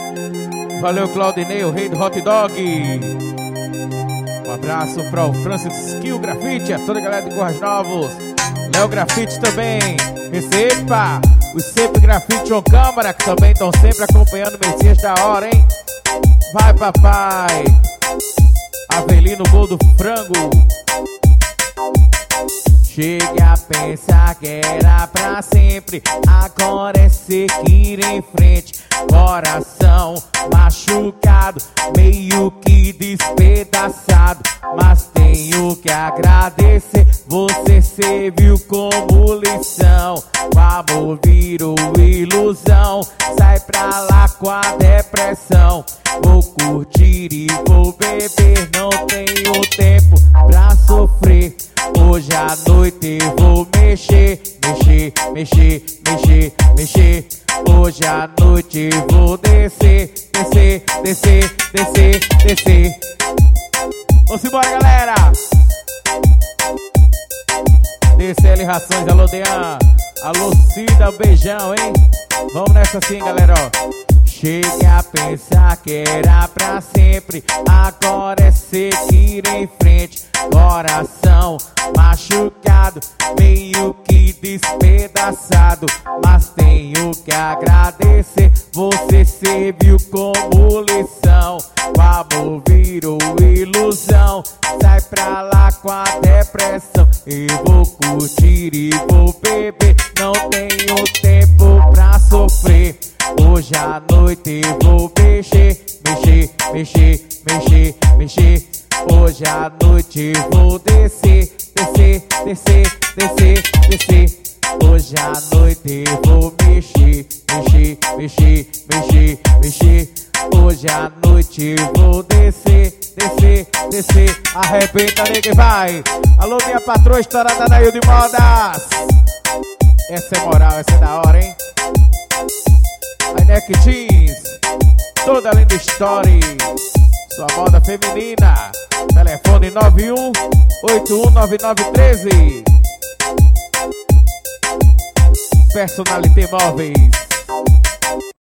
Valeu, Claudinei, o rei do hot dog. Um abraço para o Francis Skill Grafite, a toda a galera de Corrais Novos. Léo Grafite também. Receba os sempre Grafite on câmara, que também estão sempre acompanhando o Messias da hora, hein? Vai, papai. Avelino, gol do frango. Chega a pensar que era pra sempre, agora é seguir em frente. Coração machucado, meio que despedaçado, mas tenho que agradecer, você serviu como lição. O amor virou ilusão, sai pra lá com a depressão. Vou curtir e vou beber, não tenho tempo pra sofrer. Hoje à noite vou mexer, mexer, mexer, mexer, mexer. Hoje à noite vou descer, descer, descer, descer, descer. Vamos embora, galera. DCL Rações, alô Dean, alô Cida, um beijão, hein? Vamos nessa sim, galera, ó. Cheguei a pensar que era pra sempre, agora é seguir em frente. Coração machucado, meio que despedaçado, mas tenho que agradecer, você serviu como lição. O amor virou ilusão, sai pra lá com a depressão. Eu vou curtir e vou beber, não tenho tempo pra sofrer. Hoje à noite vou mexer, mexer, mexer, mexer, mexer. Hoje à noite vou descer, descer, descer, descer, descer. Hoje à noite vou mexer, mexer, mexer, mexer, mexer. Hoje à noite vou descer, descer, descer. Arrebenta, nega, vai. Alô, minha patroa estourada da de Modas. Essa é moral, essa é da hora, hein? Neck Jeans, toda linda story, sua moda feminina. Telefone 91819913. Personalité Móveis.